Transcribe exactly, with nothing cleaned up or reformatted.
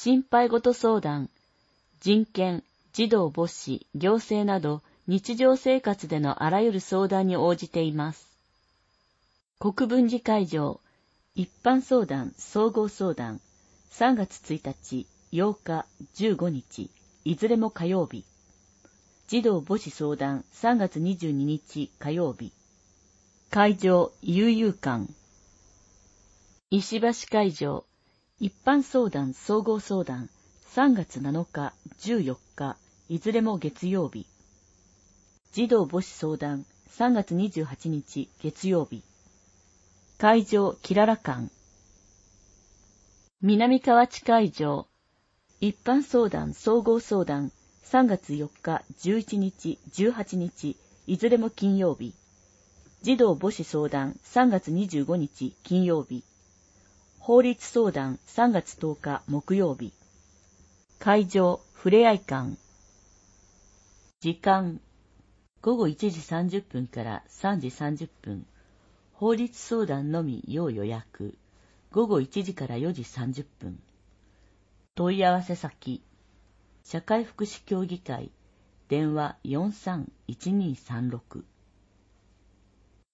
心配事相談、人権、児童母子、行政など日常生活でのあらゆる相談に応じています。国分寺会場、一般相談、総合相談、さんがつついたち、ようか、じゅうごにち、いずれも火曜日。児童母子相談、さんがつにじゅうににち火曜日。会場、悠々館。石橋会場、一般相談、総合相談、さんがつなのか、じゅうよっか、いずれも月曜日。児童母子相談、さんがつにじゅうはちにち月曜日。会場、きらら館。南河内会場、一般相談、総合相談、さんがつよっか、じゅういちにち、じゅうはちにち、いずれも金曜日。児童母子相談、さんがつにじゅうごにち、金曜日。法律相談、さんがつとおか、木曜日。会場、ふれあい館。時間、ごごいちじさんじゅっぷんからさんじさんじゅっぷん。法律相談のみ要予約。ごごいちじからよじさんじゅっぷん。問い合わせ先、社会福祉協議会、電話 よんさんいちにさんろく。